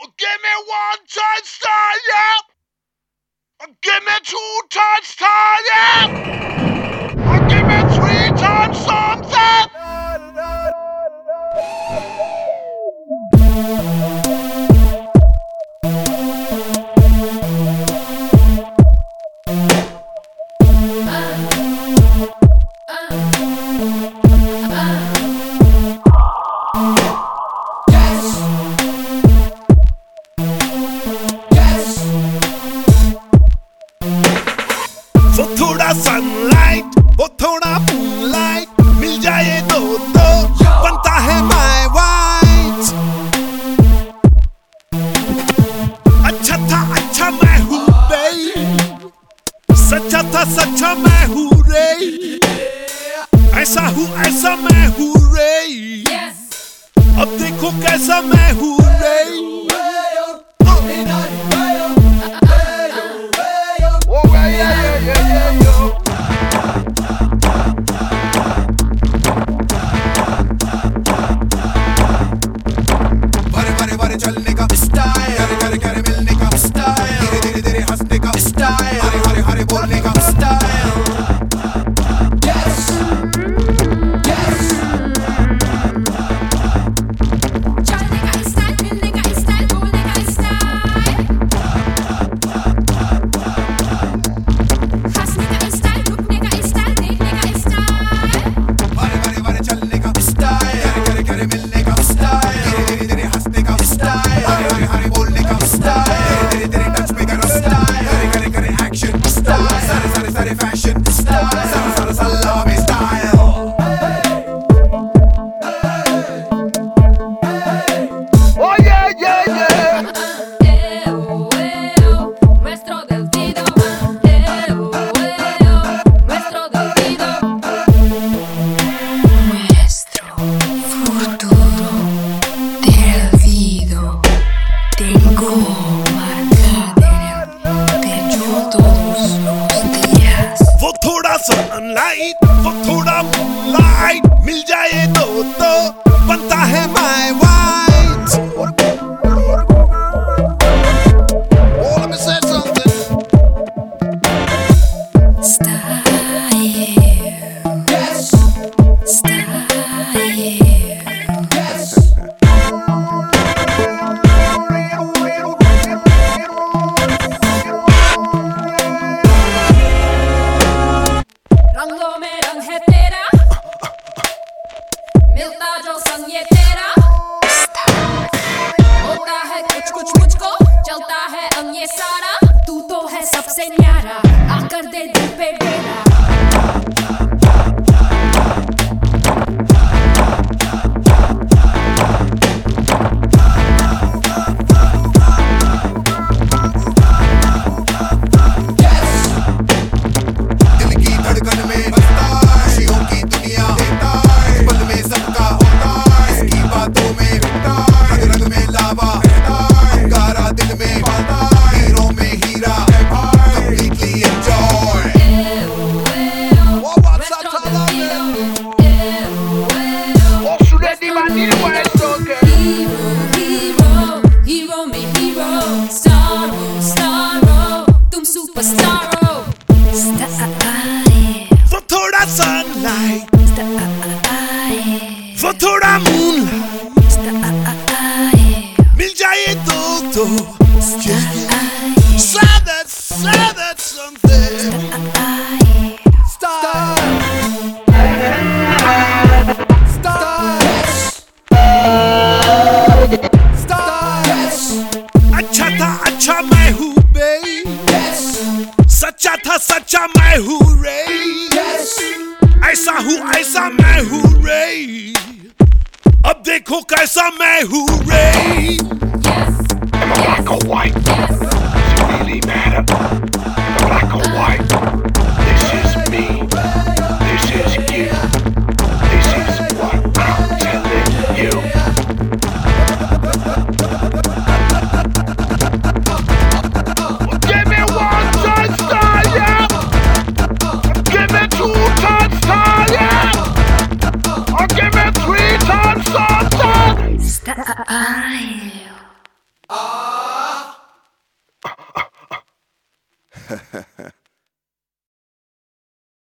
Give me 1 touchdown, yeah. Give me 2 touchdowns, yeah. Give me 3 times something. वो थोड़ा sunlight, वो थोड़ा moonlight, मिल जाए तो बनता है माय वाइट। अच्छा था अच्छा मैं हूँ बे, सच्चा था सच्चा मैं हूँ रे, ऐसा हूँ ऐसा मैं हूँ रे, अब देखो कैसा मैं हूँ रे। चलने का स्टाइल, करे करे मिलने का स्टाइल, धीरे धीरे हंसने का स्टाइल, हरे हरे बोलने का स्टाइल। Yes, yes। चलने का स्टाइल, मिलने का स्टाइल, बोलने का स्टाइल, हंसने का स्टाइल, रुकने का स्टाइल, देखने का स्टाइल, हरे चलने का स्टाइल, करे करे मिलने का स्टाइल, धीरे धीरे हंसने का स्टाइल, हरे बोलने का स्टाइल, धीरे धीरे टच में करो स्टाइल, करे करे एक्शन स्टाइल, सारे फैशन स्टाइल, सारा सल्ला में style. Oh yeah, yeah, yeah. nuestro del video, nuestro del video, nuestro futuro del video. Tengo marcado en el pecho todos los días. वो थोड़ा सनलाइट, वो थोड़ा मूनलाइट, मिल जाए तो बनता है my white. Oh, let me say something. Style, Yes, style. yes. रंगों में रंग है तेरा, मिलता जो संग ये तेरा, होता है कुछ कुछ मुझको, चलता है अंग ये सारा, तू तो है सबसे न्यारा, आकर दे दिल पे डेरा। दिल की धड़कन में बसता है, खुशियों की दुनिया देता है, पल में सबका होता है, इसकी बातों में बिकता है, रग रग में लावा रहता है, अंगारा दिल में पाता है, हीरों में हीरा है भाई, completely enjoy। Nuestro destino, Oh, sulle divanili questo che. hero me hero, star तुम superstar हो, वो थोड़ा सनलाइट, वो थोड़ा मूनलाइट, मिल जाए तो say that something. अच्छा था अच्छा मैं हूँ बे, सच्चा था सच्चा मैं हूँ रे, ऐसा हूँ ऐसा मैं हूँ रे, अब देखो कैसा मैं हूँ रे। Am I black or white? Does it really matter? Am I black or white? This is me. This is you. This is what I'm telling you. Give me 1 touchdown, yeah. Give me 2 touchdowns, yeah. Or give me 3 times something. style. है